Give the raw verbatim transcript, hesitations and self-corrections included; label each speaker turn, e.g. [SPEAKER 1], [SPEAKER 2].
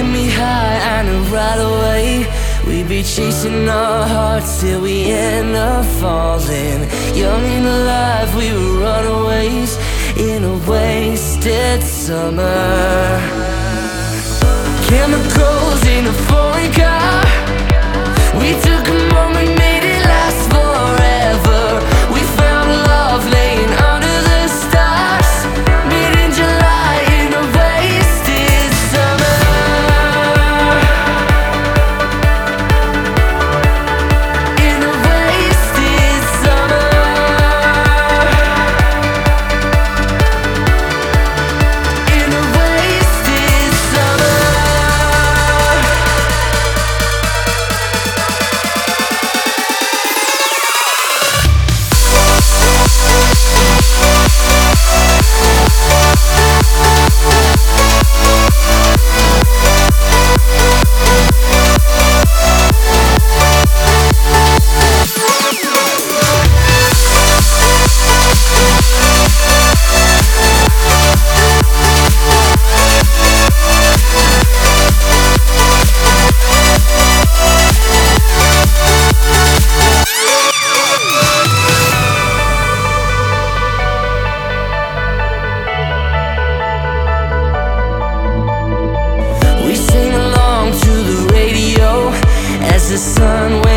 [SPEAKER 1] get me high, I know right away we be chasing our hearts till we end up falling. Young and alive, we were runaways in a wasted summer. Chemicals in a foreign car. We took a moment, made it last forever. We found love laying under the stars. Made in July in a wasted summer. In a wasted summer. In a wasted summer. We sing along to the radio as the sun went